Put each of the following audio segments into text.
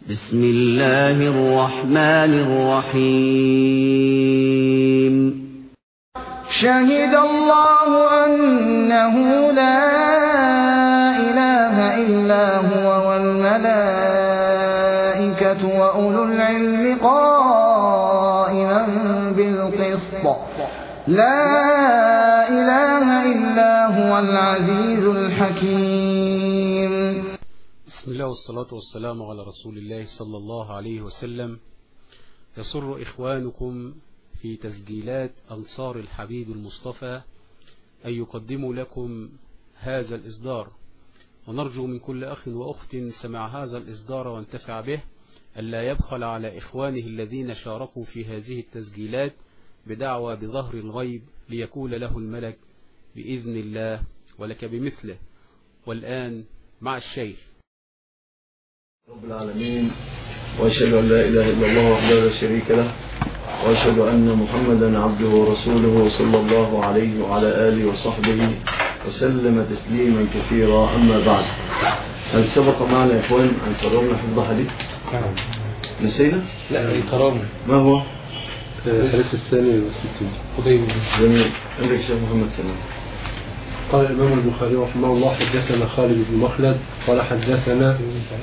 بسم الله الرحمن الرحيم. شهد الله أنه لا إله إلا هو والملائكة وأولو العلم قائما بالقسط لا إله إلا هو العزيز الحكيم. بسم الله والصلاة والسلام على رسول الله صلى الله عليه وسلم. يسر إخوانكم في تسجيلات أنصار الحبيب المصطفى أن يقدموا لكم هذا الإصدار، ونرجو من كل أخ وأخت سمع هذا الإصدار وانتفع به ألا يبخل على إخوانه الذين شاركوا في هذه التسجيلات بدعوى بظهر الغيب ليكون له الملك بإذن الله ولك بمثله. والآن مع الشيخ. رب العالمين، وأشهد أن لا إله إلا الله وحده لا شريك له، وأشهد أن محمدا عبده ورسوله صلى الله عليه وعلى آله وصحبه وسلم تسليما كثيرا. أما بعد، هل سبق معنا يا إخوان أن قررنا حفظ حديث؟ نسينا؟ لا قررنا. ما هو؟ الحديث الثاني والستين. جميل. عندك شيخ محمد سلام. قال الإمام البخاري رحمه الله: حدثنا خالد بن مخلد قال حدثنا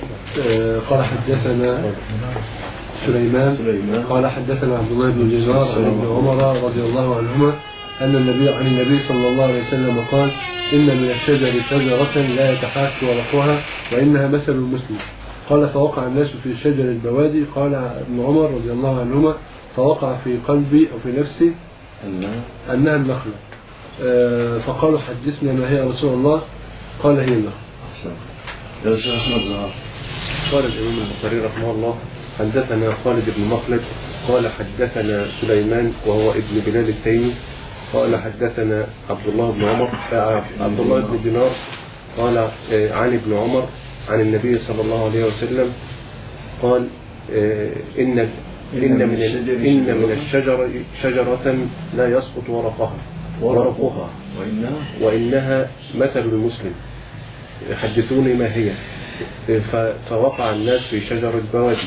سليمان قال حدثنا عبد الله بن دينار عن ابن عمر رضي الله عنهما أن النبي صلى الله عليه وسلم قال: إن من الشجر شجرة لا يتحاك ورقها وإنها مثل المسلم. قال: فوقع الناس في شجر البوادي. قال ابن عمر رضي الله عنهما: فوقع في قلبي أو في نفسي أنها النخلة. فقالوا: حدثنا ما هي يا رسول الله؟ قال: هي النخلة. يا شيخ أحمد زهر. قال الإمام البخاري رحمه الله: حدثنا خالد بن مخلد قال حدثنا سليمان وهو ابن بلال التيمي قال حدثنا عبد الله بن دينار قال عن ابن عمر عن النبي صلى الله عليه وسلم قال: إن من الشجر شجرة لا يسقط ورقها وإنها مثل المسلم. حدثوني ما هي؟ فوقع الناس في شجر البوادي.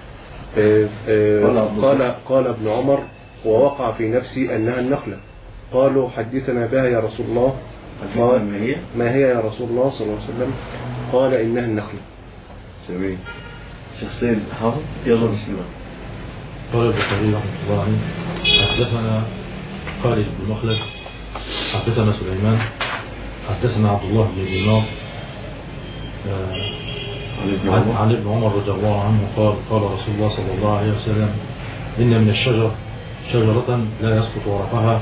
قال ابن عمر: ووقع في نفسي أنها النخلة. قالوا: حدثنا بها يا رسول الله. قال: ما هي يا رسول الله صلى الله عليه وسلم؟ قال: إنها النخلة. جميل. شخصين حافظ. يلا بسم الله. قال البخاري رحمه الله عنه: حدثنا خالد بن مخلد حدثنا سليمان حدثنا عبد الله بن دينار عن ابن عمر رضي الله عنه قال: قال رسول الله صلى الله عليه وسلم: إن من الشجر شجرة لا يسقط ورقها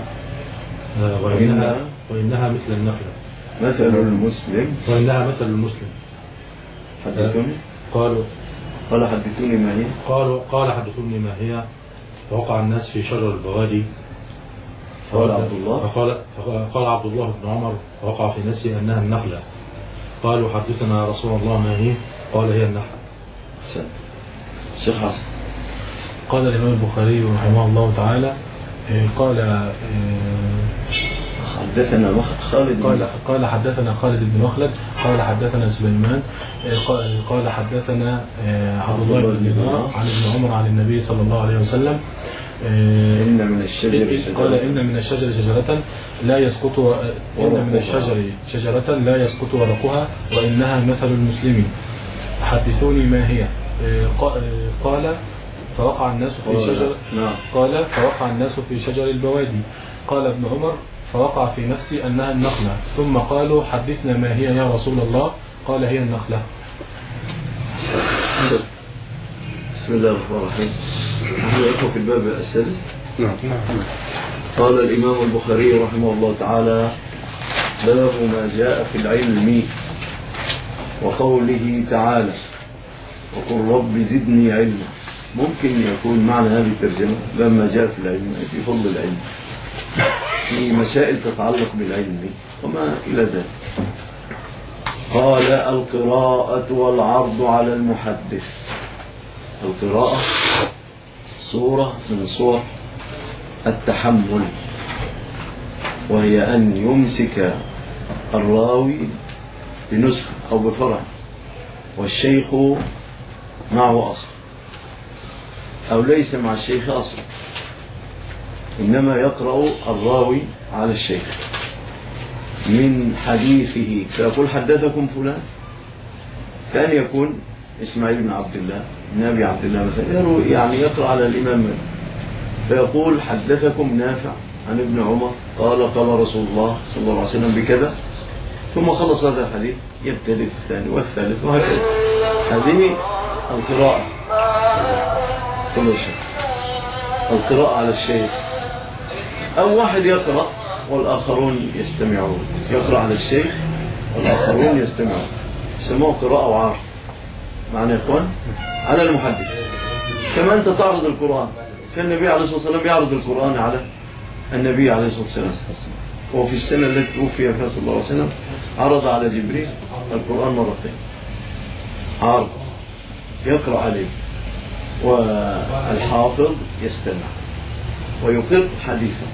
وإنها مثل النخلة وإنها مثل المسلم. حدثوني. قال حدثوني ما هي؟ قال حدثوني ما هي. فوقع الناس في شجر البوادي. قال عبد الله بن عمر: وقع في نفسي أنها النخلة. قالوا: حدثنا يا رسول الله ما هي؟ قال: هي النخلة. شيخ حسن. قال الإمام البخاري رحمه الله تعالى: قال حدثنا خالد بن مخلد قال حدثنا سليمان قال حدثنا عبد الله بن دينار عن ابن عمر عن النبي صلى الله عليه وسلم: إن من الشجر شجرة لا يسقط ورقها وإنها مثل المسلمين. حدثوني ما هي؟ قال: فوقع الناس في شجر البوادي. قال ابن عمر: فوقع في نفسي أنها النخلة. ثم قالوا: حدثنا ما هي يا رسول الله؟ قال: هي النخلة. بسم الله الرحمن الرحيم. نحن نقرأ في الباب السادس. نعم. قال الإمام البخاري رحمه الله تعالى: باب ما جاء في العلم وقوله تعالى: وقل رب زدني علما. ممكن يكون معنى هذه الترجمة لما جاء في العلم في فضل العلم، في مسائل تتعلق بالعلم وما إلى ذلك. قال: القراءة والعرض على المحدث. القراءة صورة من صور التحمل، وهي أن يمسك الراوي بنسخة أو بفرع، والشيخ معه أصل أو ليس مع الشيخ أصل، إنما يقرأ الراوي على الشيخ من حديثه، فيقول حدثكم فلان، كان يكون إسماعيل بن عبد الله بن أبي عبد الله مثلا، يعني يقرأ على الإمام مالك فيقول حدثكم نافع عن ابن عمر قال قال رسول الله صلى الله عليه وسلم بكذا، ثم خلص هذا الحديث يبتدئ الثاني والثالث وهكذا. هذه القراءة، كل شيء القراءة على الشيخ. أو واحد يقرأ والآخرون يستمعون، يقرأ على الشيخ والآخرون يستمعون، يسموه قراءة وعرض. معنى يا إخوان على المحدث. كما أنت تعرض القرآن، كان النبي عليه الصلاة والسلام يعرض القرآن على النبي عليه الصلاة والسلام. وفي السنة التي توفي فيها صلى الله عليه وسلم عرض على جبريل القرآن مرتين، عرض يقرأ عليه، والحافظ يستمع ويقر حديثا.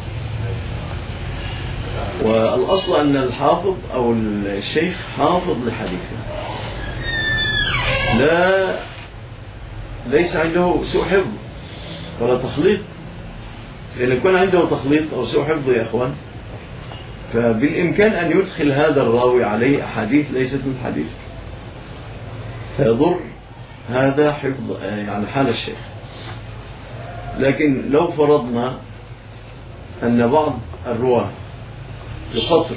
والأصل أن الحافظ أو الشيخ حافظ لحديثه، ليس عنده سوء حفظ ولا تخليط. لأن يكون عنده تخليط أو سوء حفظ يا أخوان، فبالإمكان أن يدخل هذا الراوي عليه أحاديث ليست من حديث، فيضر هذا حفظ يعني حال الشيخ. لكن لو فرضنا أن بعض الرواة يخطر،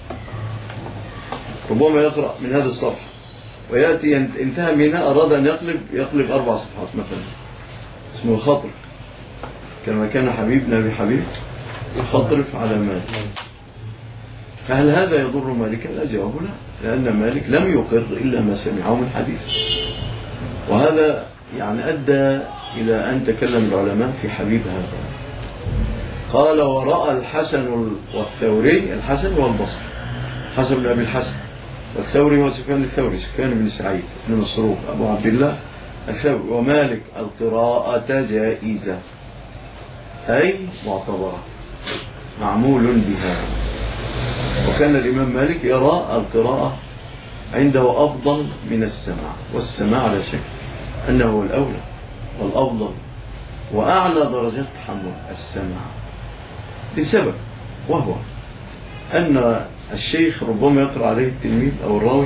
ربما يقرأ من هذا الصفحة ويأتي انتهى منها أراد أن يقلب 4 صفحات مثلا، اسمه الخطر، كما كان حبيب نبي حبيب يخطرف على مالك. فهل هذا يضر مالكا؟ لا، جواب لا، لأن مالك لم يقر إلا ما سمعه من حديث. وهذا يعني أدى إلى أن تكلم العلماء في حبيب هذا. قال ورأى الحسن والثوري، الحسن والبصري، حسن بن أبي الحسن، والثوري هو سفيان الثوري، سفيان بن سعيد بن مسروق أبو عبد الله الثوري، ومالك القراءة جائزة أي معتبرة معمول بها. وكان الإمام مالك يرى القراءة عنده أفضل من السماع، والسماع على شك أنه الأولى والأفضل وأعلى درجات تحمل السماع، لسبب، وهو أن الشيخ ربما يقرأ عليه التلميذ أو الراوي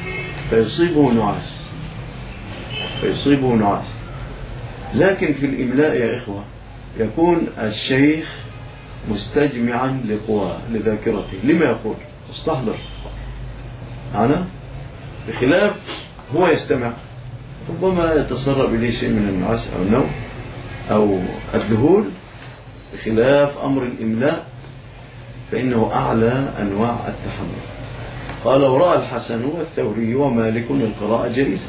فيصيبه نعاس. لكن في الإملاء يا إخوة يكون الشيخ مستجمعا لقواه لذاكرته لما يقول، استحضر معنا، بخلاف هو يستمع ربما يتسرب إليه شيء من النعاس أو النوم أو الذهول، بخلاف أمر الإملاء فإنه أعلى أنواع التحمل. قال ورأى الحسن والثوري ومالك القراءة جائزة.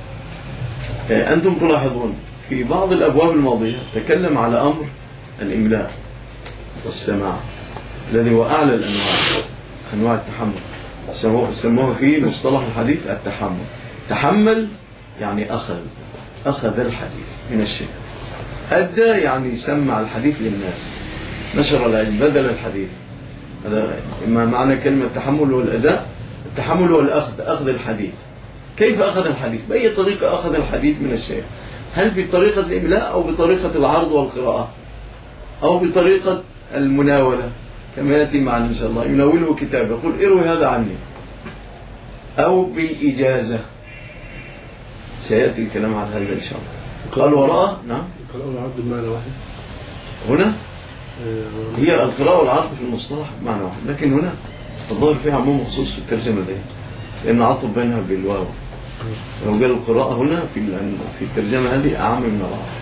أنتم تلاحظون في بعض الأبواب الماضية تكلم على أمر الإملاء والسماع الذي هو أعلى الأنواع، أنواع التحمل، سموه في مصطلح الحديث التحمل. تحمل يعني أخذ الحديث من الشيء، أدى يعني سمع الحديث للناس، نشر العلم بدل الحديث. هذا ما معنى كلمة تحمل والأداء. التحمل هو أخذ الحديث. كيف أخذ الحديث؟ بأي طريقة أخذ الحديث من الشيخ؟ هل بطريقة الإملاء أو بطريقة العرض والقراءة أو بطريقة المناولة كما يأتي معنا إن شاء الله، يناوله كتاب يقول اروي هذا عني، أو بالإجازة، سيأتي الكلام عن هذا إن شاء الله. قال وراء نعم القراءة والعرض بمعنى واحد هنا، هي القراءة والعرض في المصطلح بمعنى واحد، لكن هنا الظاهر فيها عموم مخصوص في الترجمة دي، لأن عطف بينها بالواو. لو قال القراءة هنا في الترجمة هذه أعم من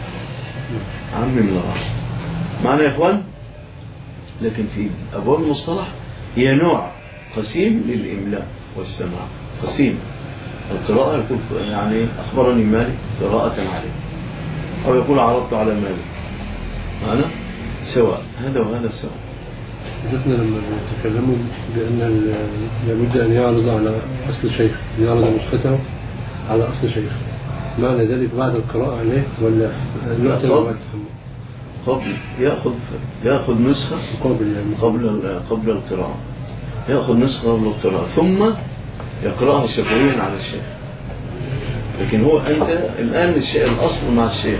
العرض، معنى يا إخوان. لكن في أبواب المصطلح هي نوع قسيم للإملاء والسماع، قسيم. القراءة يقول يعني أخبرني مالك قراءة عليه، أو يقول عرضت على مالك، معنى سواء، هذا وهذا سواء. شفنا لما تكلموا بأن لابد أن يعرض على أصل شيخ، يعرض نسخته على أصل شيخ، معنى ذلك بعد القراءة عليه ولا نعتبر بعد التحمل؟ قبل يأخذ نسخة قبل القراءة، يأخذ نسخة قبل القراءة ثم يقرأها شفويا على الشيخ. لكن هو أنت الآن الأصل مع الشيخ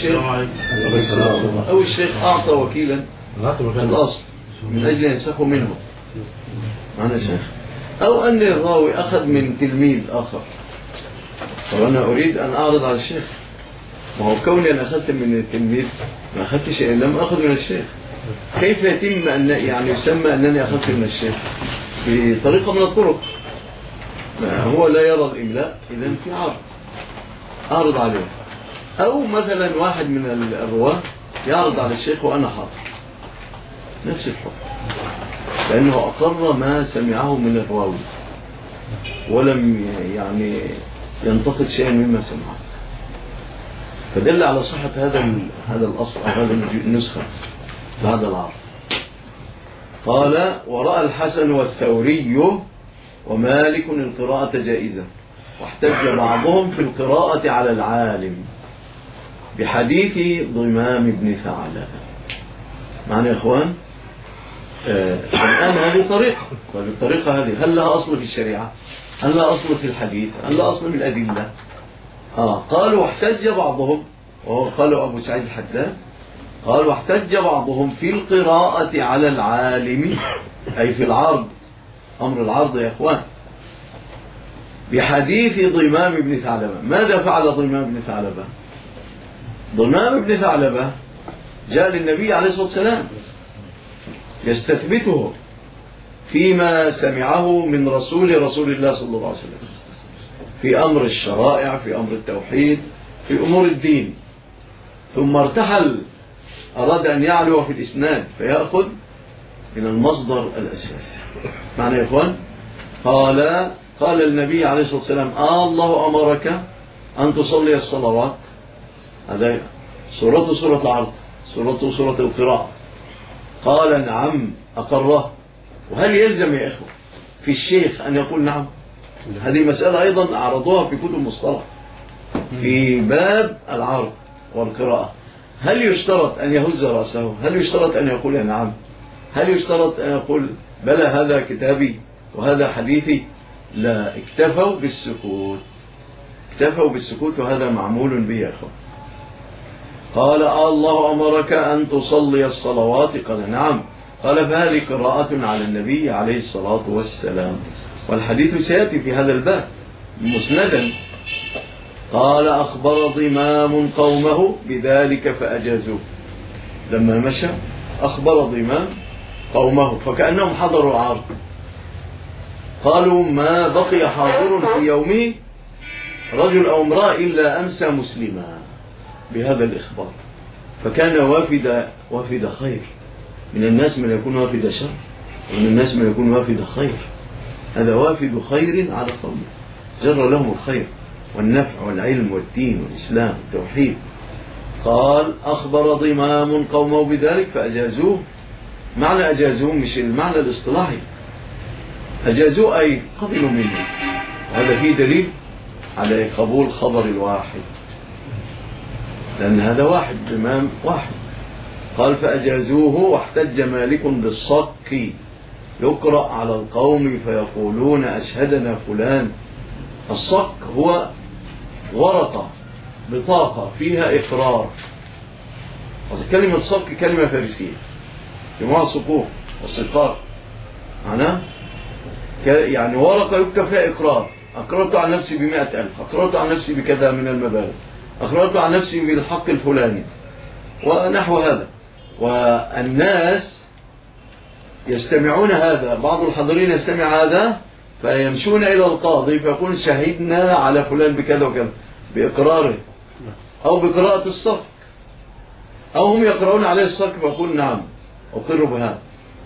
أو الشيخ أعطى وكيلا الأصل من أجل ينسخه منه معنا شيخ، أو أن الراوي أخذ من تلميذ آخر، فأنا أريد أن أعرض على الشيخ. ما هو كوني أن أخذت من التلميذ ما أخذت شيء، لم أخذ من الشيخ. كيف يتم أن يعني يسمى أنني أخذت من الشيخ؟ بطريقة من الطرق. هو لا يرى الإملاء، إذن في أعرض عليه. أو مثلا واحد من الرواة يعرض على الشيخ وأنا حاضر، نفس الحكم، لأنه أقر ما سمعه من الراوي ولم يعني ينتقد شيئا مما سمعه، فدل على صحة هذا الأصل أو هذا النسخة بعد العرض. قال: ورأى الحسن والثوري ومالك القراءة جائزة، واحتج بعضهم في القراءة على العالم بحديث ضمام بن ثعلبة. معنى يا إخوان الآن هذه طريقة، والطريقة هذه هل لها أصل في الشريعة؟ هل لها أصل في الحديث؟ هل لها أصل من الأدلة؟ قالوا واحتج بعضهم، وقالوا أبو سعيد الحداد قال: واحتج بعضهم في القراءة على العالم، أي في العرض، أمر العرض يا إخوان، بحديث ضمام بن ثعلبة. ماذا فعل ضمام بن ثعلبة؟ ضمام بن ثعلبة جاء للنبي عليه الصلاة والسلام يستثبته فيما سمعه من رسول الله صلى الله عليه وسلم في أمر الشرائع، في أمر التوحيد، في أمور الدين. ثم ارتحل، أراد أن يعلو في الإسناد فيأخذ من المصدر الأساسي. معنى يا إخوان قال النبي عليه الصلاة والسلام: الله أمرك أن تصلي الصلوات. هذا سورة العرض، سورة القراءة. قال: نعم، أقره. وهل يلزم يا إخوة في الشيخ أن يقول نعم؟ هذه مسألة أيضا عرضوها في كتب مصطلح في باب العرض والقراءة. هل يشترط أن يهز رأسه؟ هل يشترط أن يقول نعم؟ هل يشترط أن يقول بلى هذا كتابي وهذا حديثي؟ لا، اكتفوا بالسكوت، وهذا معمول به يا أخوة. قال: الله أمرك أن تصلي الصلوات. قال: نعم. قال: فهذه قراءة على النبي عليه الصلاة والسلام، والحديث سيأتي في هذا الباب مسندا. قال: أخبر ضمام قومه بذلك فأجازوه. لما مشى أخبر ضمام قومه فكأنهم حضروا العرض، قالوا: ما بقي حاضر في يومه رجل أو امرأة إلا أمسى مسلما بهذا الإخبار. فكان وافد خير. من الناس من يكون وافد شر، ومن الناس من يكون وافد خير. هذا وافد خير على قومه، جر لهم الخير والنفع والعلم والدين والإسلام والتوحيد. قال: أخبر ضمام قومه بذلك فأجازوه. معنى أجازوه مش المعنى الاصطلاحي، أجازوه أي قبلوا منه. وهذا فيه دليل على قبول خبر الواحد، لأن هذا واحد، ضمام واحد. قال: فأجازوه. واحتج مالك بالصك، يقرأ على القوم فيقولون: أشهدنا فلان. الصك هو ورقة، بطاقة فيها إقرار. كلمة صك كلمة فارسية، جماعة صكوك والصقار، معناه يعني ورقة يكتب فيها إقرار. أقررت عن نفسي ب100,000، أقررت عن نفسي بكذا من المبالغ، أقررت عن نفسي بالحق الفلاني ونحو هذا. والناس يستمعون هذا، بعض الحاضرين يستمع هذا فيمشون إلى القاضي فيقول: شهدنا على فلان بكذا وكذا، بإقراره أو بقراءة الصك، أو هم يقرؤون عليه الصك فيقول: نعم أقر بهذا.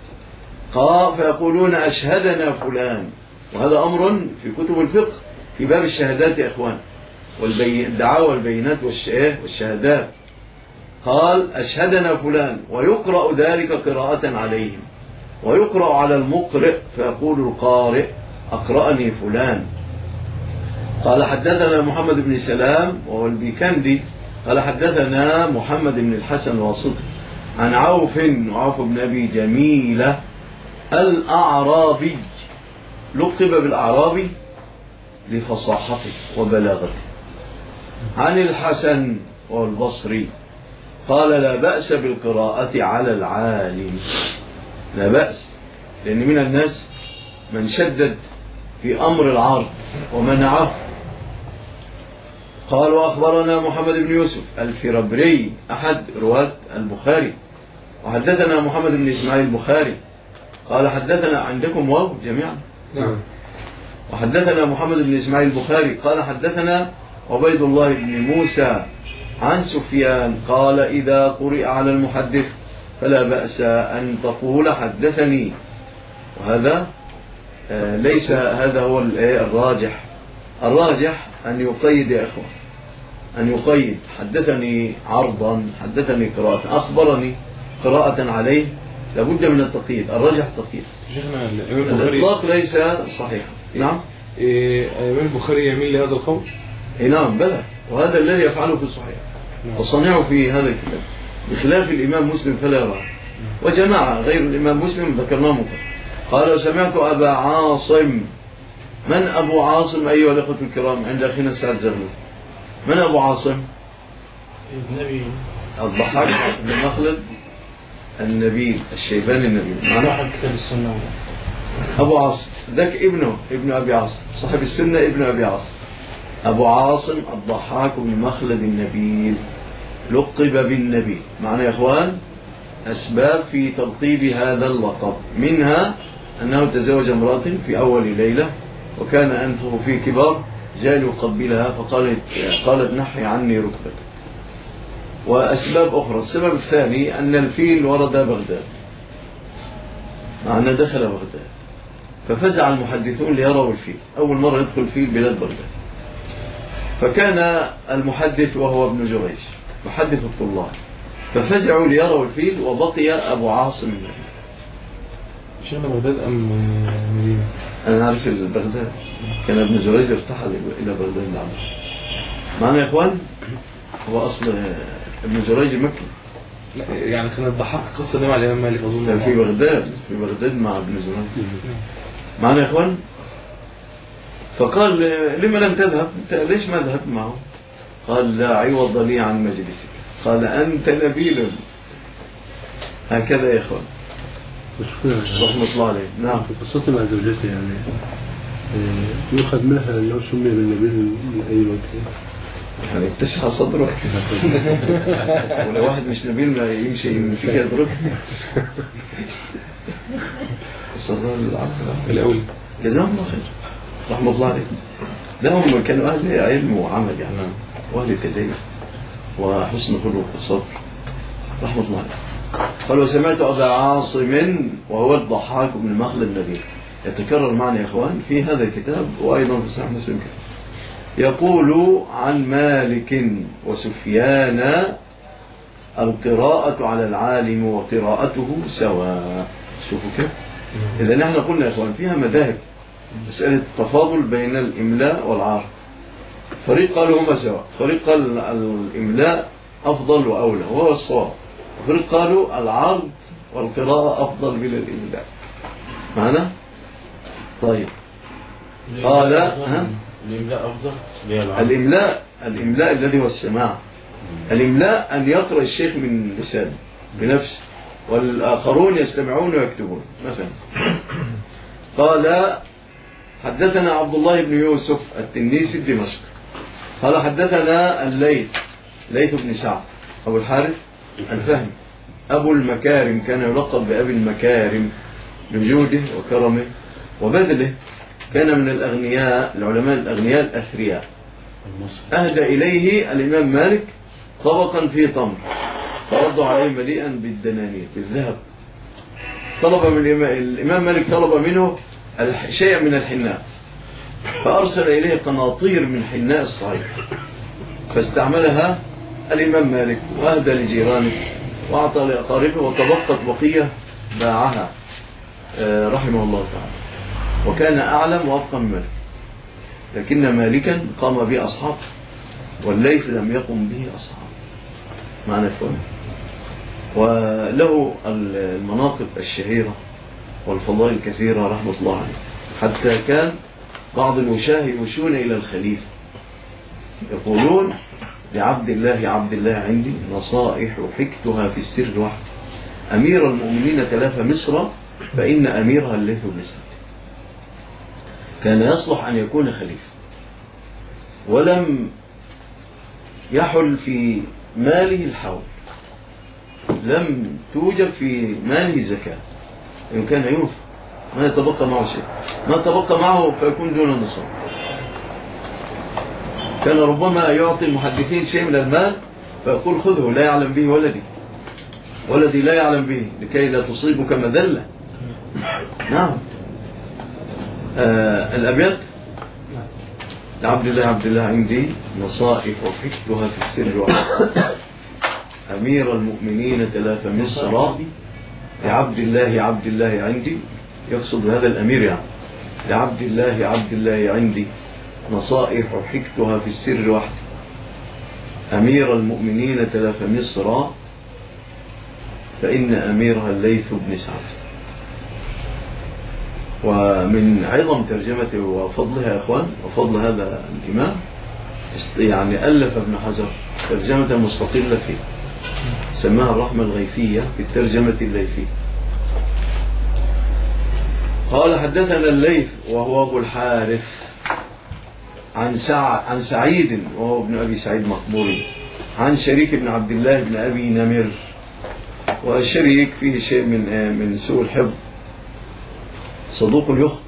فيقولون: أشهدنا فلان. وهذا أمر في كتب الفقه في باب الشهادات يا إخوان، والدعاوى والبينات والشهادات. قال: أشهدنا فلان، ويقرأ ذلك قراءة عليهم، ويقرأ على المقرئ فيقول القارئ: أقرأني فلان. قال: حدثنا محمد بن سلام وهو البيكندي قال: حدثنا محمد بن الحسن الواسطي عن عوف بن أبي جميلة الأعرابي، لقب بالأعرابي لفصاحته وبلاغته. عن الحسن والبصري قال لا بأس بالقراءة على العالم. لا بأس، لأن من الناس من شدد في أمر العرض ومنعه. قال وأخبرنا محمد بن يوسف الفربري أحد رواة البخاري، وحدثنا محمد بن إسماعيل البخاري قال حدثنا عندكم واو جميعا. نعم. وحدثنا محمد بن إسماعيل البخاري قال حدثنا عبيد الله بن موسى عن سفيان قال إذا قرئ على المحدث فلا بأس أن تقول حدثني. وهذا ليس هذا هو الراجح. الراجح أن يقيد يا إخوة، أن يقيد حدثني عرضا، حدثني قراءة، أخبرني قراءة عليه، لابد من التقييد. الراجح التقييد. شيخنا الإطلاق ليس صحيح. نعم. الإمام البخاري يميل لهذا القول؟ نعم بلى، وهذا الذي يفعله في الصحيح وصنعه في هذا الكتاب، بخلاف الإمام مسلم فلا يراه. وجماعة غير الإمام مسلم ذكرناهم. قال سمعت أبا عاصم. من أبو عاصم أيها الأخوة الكرام عند أخينا السعد زغلول؟ من أبو عاصم؟ النبي الضحاك بن مخلد النبيل الشيباني النبيل. صاحب كتاب السنة. أبو عاصم ذاك ابن أبي عاصم صاحب السنة، ابن أبي عاصم. أبو عاصم الضحاك بن مخلد النبيل لقب بالنبي. معنا يا إخوان أسباب في تلقيب هذا اللقب، منها أنه تزوج امرأة في أول ليلة وكان أنفه في كبار، جاء يقبلها قالت نحي عني ركبتك. وأسباب أخرى. السبب الثاني أن الفيل ورد بغداد، معنى دخل بغداد، ففزع المحدثون ليروا الفيل. أول مرة يدخل الفيل بلاد بغداد، فكان المحدث وهو ابن جريج محدث الطلاب، ففزعوا ليروا الفيل وبقي أبو عاصم. شيخنا بغداد أم مدينة؟ أنا عارف بغداد، كان ابن جريج ارتحل إلى بغداد العام. معنا يا إخوان، هو أصل ابن جريج مكي. لا يعني كان الضحاك قصة دي مع الإمام مالك أظن. في بغداد مع ابن جريج. معنا يا إخوان، فقال لما لم تذهب؟ أنت ليش ما ذهبت معه؟ قال لا عوض لي عن مجلسك. قال أنت نبيل. هكذا يا إخوان رحمة الله عليه. نعم. في قصته مع زوجته يعني يؤخذ منها أنه سمي بالنبيل من أي وجه؟ يعني اتسع صدرك. ولو واحد مش نبيل ما يمشي يضرب. صدر العفو الأول. جزاهم الله خير رحمة الله عليه. لهم كانوا أهل علم وعمل يعني، وأهل تدين وحسن خلق وصبر رحمة الله عليه. قال وسمعت أبا عاصم وهو الضحاك بن مخلد النبيل. يتكرر معنا يا إخوان في هذا الكتاب وأيضا في صحيح مسلم يقول عن مالك وسفيان القراءة على العالم وقراءته سواء. شوفوا كيف. إذا نحن قلنا يا إخوان فيها مذاهب، مسألة التفاضل بين الإملاء والعرض. فريق قالوا هما سواء، فريق قال الإملاء أفضل وأولى وهو الصواب، وفريق قالوا العرض والقراءة أفضل من الإملاء. معنا؟ طيب. قال الإملاء أفضل. الإملاء الذي هو السماع. الإملاء أن يقرأ الشيخ من لسانه بنفسه والآخرون يستمعون ويكتبون مثلا. قال حدثنا عبد الله بن يوسف التنيسي الدمشق قال حدثنا ليث بن سعد أبو الحارث الفهمي أبو المكارم، كان يلقب بأبي المكارم لجوده وكرمه وبذله. كان من الأغنياء، العلماء الأغنياء الأثرياء. أهدى إليه الإمام مالك طبقا في تمر فرد عليه مليئا بالدنانير بالذهب. طلب من الإمام مالك طلب منه شيء من الحناء، فأرسل إليه قناطير من حناء الصعيد فاستعملها الإمام مالك وأهدى لجيرانه وأعطى لأقاربه، وتبقت بقية باعها رحمه الله تعالى. وكان أعلم وأفقه من مالك، لكن مالكا قام به أصحاب والليث لم يقم به أصحاب. معنى فهم. وله المناقب الشهيرة والفضائل الكثيرة رحمة الله عليه، حتى كان بعض الوشاه يوشون إلى الخليفة يقولون لعبد الله عندي نصائح حكتها في السر وحده. أمير المؤمنين تلف مصر فإن أميرها الليث بن سعد. كان يصلح أن يكون خليفة، ولم يحل في ماله الحول، لم توجد في ماله زكاة، إن كان ينفق ما يتبقى معه شيء، ما تبقى معه فيكون دون النصاب. كان ربما يعطي المحدثين شيء من المال فيقول خذه لا يعلم به ولدي لا يعلم به لكي لا تصيبك مذلة. نعم. الأبيات عبد الله عندي نصائح وحكتها في السر وحده. أمير المؤمنين تلاف مصر لعبد الله عندي، يقصد هذا الأمير يعني لعبد الله عندي نصائح حكتها في السر وحده. أمير المؤمنين تلاف مصر فإن أميرها الليث بن سعد. ومن عظم ترجمته وفضلها يا أخوان وفضل هذا الإمام يعني ألف ابن حجر ترجمة مستقلة فيه سماها الرحمة الغيثية في الترجمة الليثية. قال حدثنا الليث وهو أبو الحارث عن سعيد وهو ابن أبي سعيد مقبوري عن شريك بن عبد الله بن أبي نمر. والشريك فيه شيء من سوء الحفظ، صدوق يخطئ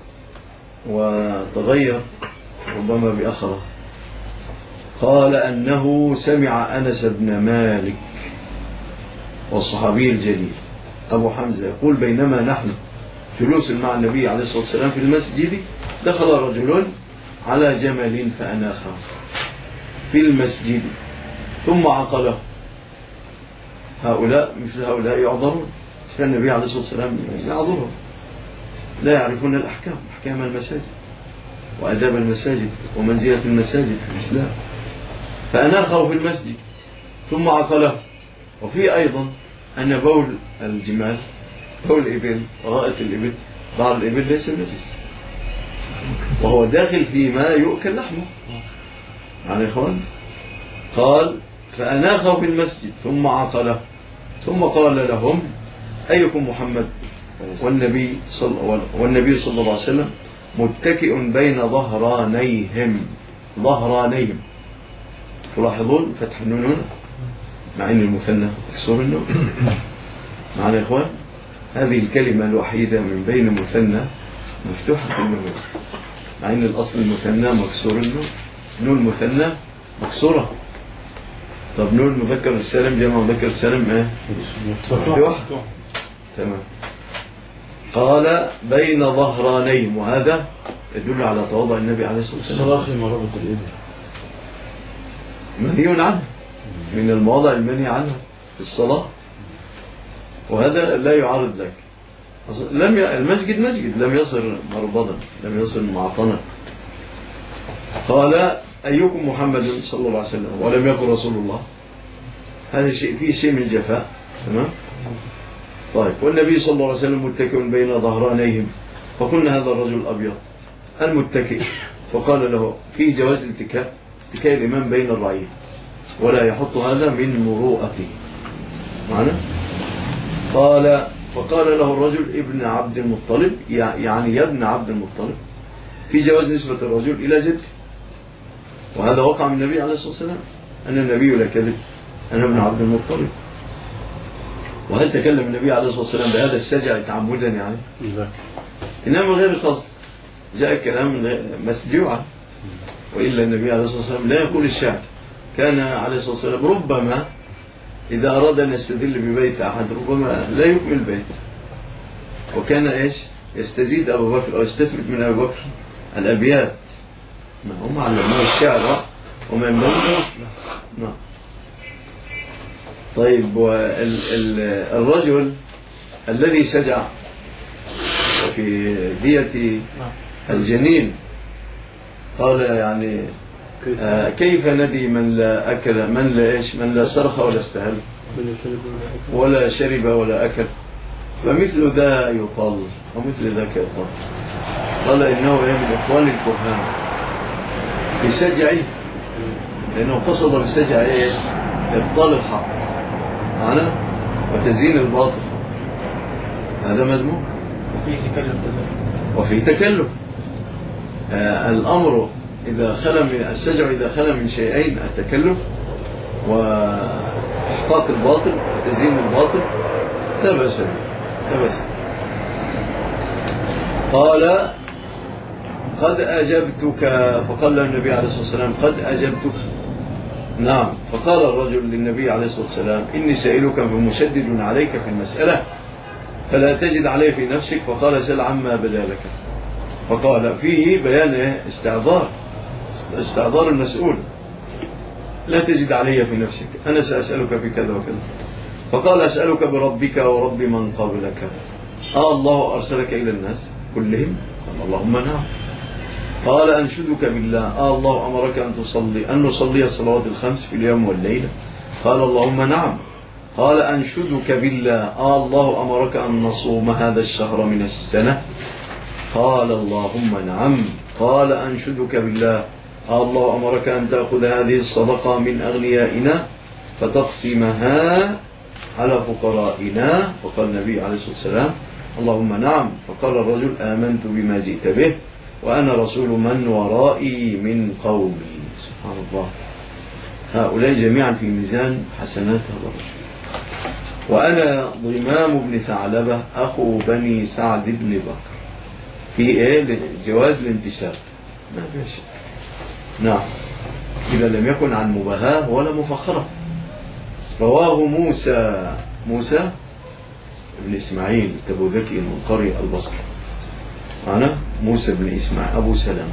وتغير ربما بأخره. قال أنه سمع أنس بن مالك والصحابي الجليل أبو حمزة يقول بينما نحن جلوس مع النبي عليه الصلاة والسلام في المسجد دخل رجل على جمل فأناخه في المسجد ثم عقله. مثل هؤلاء يعذرون، فالنبي عليه الصلاة والسلام يعذرهم، لا يعرفون الأحكام، أحكام المساجد وأداب المساجد ومنزلة المساجد في الإسلام. فأناخه في المسجد ثم عقله. وفي أيضا أن بول الجمال بول الإبل وغائط الإبل بعض الإبل ليس نجس وهو داخل فيما يؤكل لحمه يعني إخوان. قال فأناخه في المسجد ثم عقله ثم قال لهم أيكم محمد والنبي صلى الله عليه وسلم متكئ بين ظهرانيهم. تلاحظون فتح النون هنا مع أن المثنى مكسور النون معنا يا إخوان. هذه الكلمة الوحيدة من بين مثنى مفتوحة النون مع أن الأصل المثنى مكسور النون. نون مثنى مكسورة. طب نون مذكر السالم جمع مذكر السالم مفتوح. تمام. قال بين ظهرانيهم وهذا يدل على تواضع النبي عليه الصلاة والسلام. صراخي مرابط الإبل منهي عنه من المواضع المنهي عنها في الصلاة، وهذا لا يعارض لك. المسجد مسجد لم يصر مربضا لم يصر معطنا. قال أيكم محمد صلى الله عليه وسلم ولم يقل رسول الله. هذا شيء فيه شيء من الجفاء. تمام. طيب والنبي صلى الله عليه وسلم متكئ بين ظهرانيهم فقلنا هذا الرجل الأبيض المتكئ فقال له في جواز الاتكاء الإمام بين الرعية ولا يحط هذا من مروءته معنا. فقال له الرجل ابن عبد المطلب يعني يا ابن عبد المطلب في جواز نسبة الرجل إلى جد. وهذا وقع من النبي عليه الصلاة والسلام أن النبي لا كذب أنا ابن عبد المطلب. وهل تكلم النبي عليه الصلاة والسلام بهذا السجع تعمدا يعني؟ إنما من غير قصد جاء الكلام مسجوعا. وإلا النبي عليه الصلاة والسلام لا يقول الشعر. كان عليه الصلاة والسلام ربما إذا أراد أن يستدل ببيت أحد ربما لا يكمل البيت وكان يستزيد أبو بكر أو يستثبت من أبو بكر الأبيات. هم علموا الشعر وما ينبغي. نعم. طيب والرجل الذي سجع في دية الجنين قال يعني كيف ندي من لا أكل من لا صرخ ولا استهل ولا شرب ولا أكل فمثل ذا يطل ومثل ذاك يطل. قال إنه من إخوان الكهان بسجعه لأنه قصد بالسجع إيه؟ إبطال الحق معنا وتزيين الباطل، هذا مذموم وفيه تكلف. الأمر إذا خلى من السجع إذا خلى من شيئين، التكلف وإحقاق الباطل وتزيين الباطل، لا بأس به. قال قد أجبتك، فقال النبي عليه الصلاة والسلام قد أجبتك. نعم. فقال الرجل للنبي عليه الصلاة والسلام إني سائلك فمشدد عليك في المسألة فلا تجد عليه في نفسك، فقال سل عما بدا لك. فقال فيه بيان استعذار المسؤول، لا تجد علي في نفسك، أنا سأسألك في كذا وكذا. فقال أسألك بربك ورب من قبلك، الله أرسلك إلى الناس كلهم؟ قال اللهم نعم. قال أنشدك بالله، الله أمرك أن نصلي الصلوات الخمس في اليوم والليلة؟ قال اللهم نعم. قال أنشدك بالله، الله أمرك أن نصوم هذا الشهر من السنة؟ قال اللهم نعم. قال أنشدك بالله، الله أمرك أن تأخذ هذه الصدقة من أغنيائنا فتقسمها على فقرائنا؟ فقال النبي عليه الصلاة والسلام اللهم نعم. فقال الرجل آمنت بما جئت به وأنا رسول من ورائي من قومي. سبحان الله، هؤلاء جميعا في ميزان حسنات هذا الرجل. وأنا ضمام بن ثعلبة أخو بني سعد بن بكر، في إيه؟ جواز الانتساب، ما فيش. نعم، إذا لم يكن عن مباهاة ولا مفخرة. رواه موسى بن إسماعيل تبوذكي المنقري البصري، معنا موسى بن إسماعيل أبو سلمة.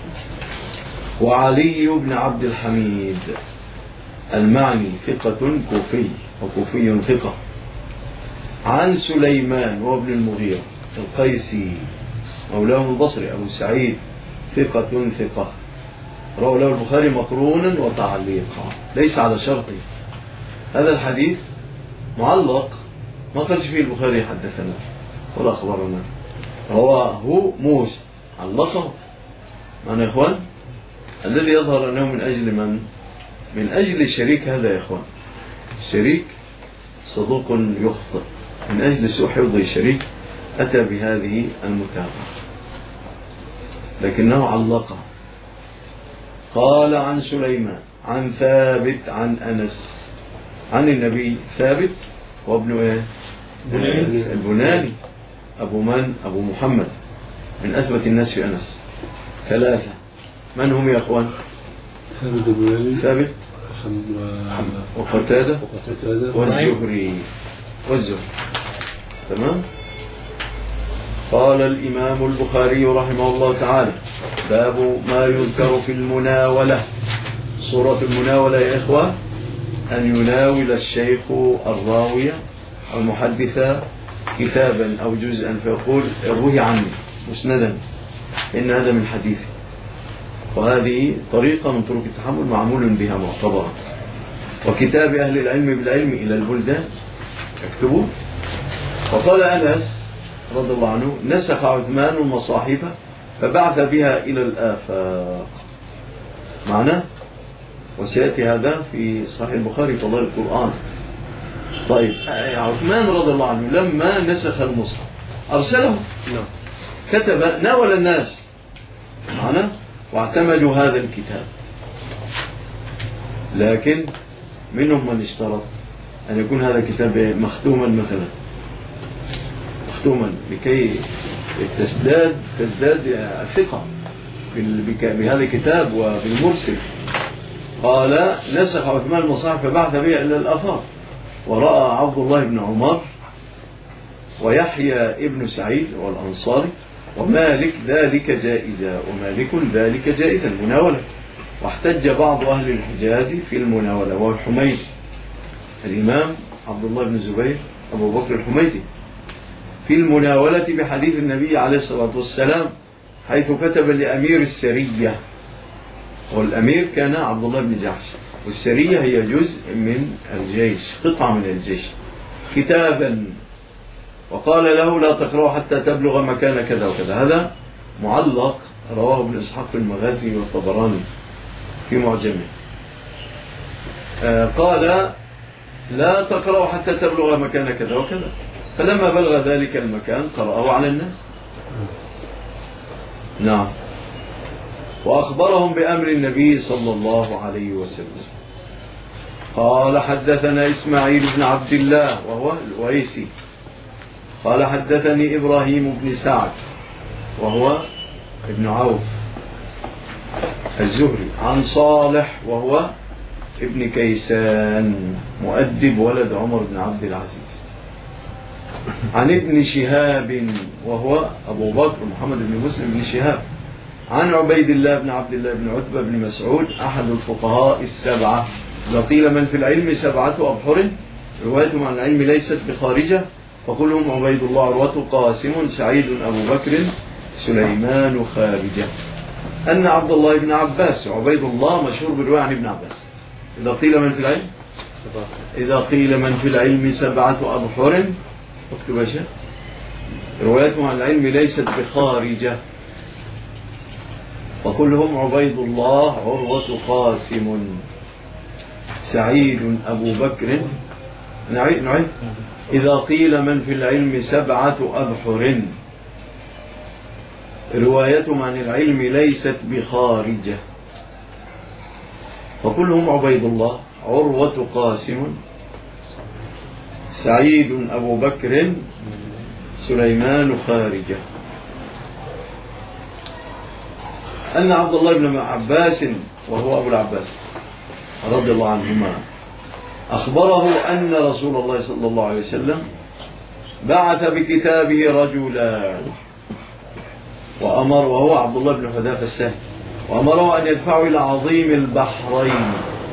وعلي بن عبد الحميد المعني ثقة كوفي وكوفي ثقة، عن سليمان وابن المغيرة القيسي مولاه البصري أبو سعيد ثقة رواه له البخاري مقرونا وتعليقا ليس على شرطه. هذا الحديث معلق، ما قالش فيه البخاري حدثنا ولا أخبرنا، رواه موسى علقه. معنا يا إخوان، الذي يظهر أنه من أجل من؟ من أجل الشريك. هذا يا إخوان، الشريك صدوق يخطئ، من أجل سوء حفظ الشريك أتى بهذه المتابعة لكنه علقه. قال عن سليمان عن ثابت عن أنس عن النبي. ثابت وابن إيه؟ البناني أبو من؟ أبو محمد، من أثبت الناس في أنس. ثلاثة، من هم يا أخوان؟ ثابت وقتادة والزهري. تمام. قال الإمام البخاري رحمه الله تعالى باب ما يذكر في المناولة. صورة المناولة يا إخوة أن يناول الشيخ الراوية المحدثة كتابا أو جزءا فيقول اروه عني مسندا إن هذا من حديثي. وهذه طريقة من طرق التحمل معمول بها معتبرة. وكتاب أهل العلم بالعلم إلى البلدان اكتبوا. وقال أنس رضي الله عنه نسخ عثمان المصاحف فبعث بها إلى الآفاق. معناه وسيأتي هذا في صحيح البخاري فضائل القرآن. طيب عثمان رضي الله عنه لما نسخ المصحف أرسله، كتب ناول الناس معنا واعتمدوا هذا الكتاب. لكن منهم من اشترط أن يكون هذا الكتاب مختوما مثلا، مختوما لكي تزداد الثقة بهذا الكتاب وبالمرسل. قال نسخ عثمان المصاحف فبعث بها إلى الآفاق. ورأى عبد الله بن عمر ويحيى ابن سعيد والأنصاري ومالك ذلك جائزة المناولة. واحتج بعض أهل الحجاز في المناولة والحميدي الإمام عبد الله بن زبير أبو بكر الحميدي في المناولة بحديث النبي عليه الصلاة والسلام حيث كتب لأمير السرية، والأمير كان عبد الله بن جحش، والسرية هي جزء من الجيش، قطعة من الجيش، كتابا وقال له لا تقرأه حتى تبلغ مكان كذا وكذا. هذا معلق رواه ابن إسحاق في المغازي والطبراني في معجمه. قال لا تقرأ حتى تبلغ مكان كذا وكذا، فلما بلغ ذلك المكان قرأه على الناس. نعم. وأخبرهم بأمر النبي صلى الله عليه وسلم. قال حدثنا إسماعيل بن عبد الله وهو الويسي قال حدثني إبراهيم بن سعد وهو ابن عوف الزهري عن صالح وهو ابن كيسان مؤدب ولد عمر بن عبد العزيز عن ابن شهاب وهو أبو بكر محمد بن مسلم بن شهاب عن عبيد الله بن عبد الله بن عتبة بن مسعود أحد الفقهاء السبعة. وقيل من في العلم 7 أبحر، روايتهم عن العلم ليست بخارجة، فكلهم عبيد الله عروة قاسم سعيد أبو بكر سليمان خارجة. أن عبد الله بن عباس، عبيد الله مشهور بالرواية عن ابن عباس. إذا قيل من في العلم، إذا قيل من في العلم 7 أبحر، اكتب يا شيخ، روايتهم عن العلم ليست بخارجة، وكلهم عبيد الله عروة قاسم سعيد أبو بكر. نعيد. إذا قيل من في العلم 7 أبحر، روايتهم عن العلم ليست بخارجة، وكلهم عبيد الله عروة قاسم سعيد أبو بكر سليمان خارجة. أن عبد الله بن عباس وهو أبو العباس رضي الله عنهما أخبره أن رسول الله صلى الله عليه وسلم بعث بكتابه رجلا وأمر، وهو عبد الله بن حذافة السهمي، وأمره أن يدفعه إلى عظيم البحرين،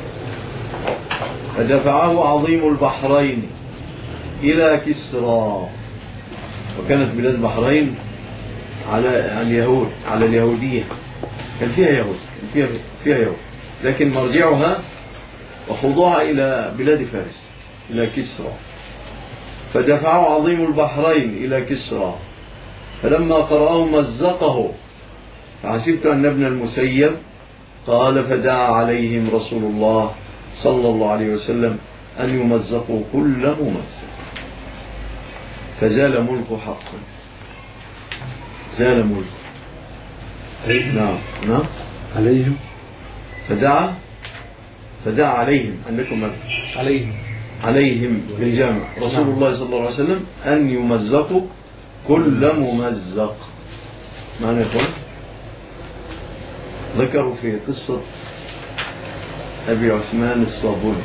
فدفعه عظيم البحرين إلى كسرى. وكانت بلاد البحرين على اليهود، على اليهودية، كان فيها يهود، فيها يهود، لكن مرجعها وخضوعها إلى بلاد فارس، إلى كسرى. فدفعه عظيم البحرين إلى كسرى، فلما قرأه مزقه، فحسبت أن ابن المسيب قال فدعا عليهم رسول الله صلى الله عليه وسلم أن يمزقوا كل ممزق، فزال ملك حقا، زال ملك. نعم عليهم، فدعا عليهم أنكم عليهم بالجامع رسول الله صلى الله عليه وسلم أن يمزقوا كل ممزق. معنى يقول ذكروا في قصة أبي عثمان الصابوني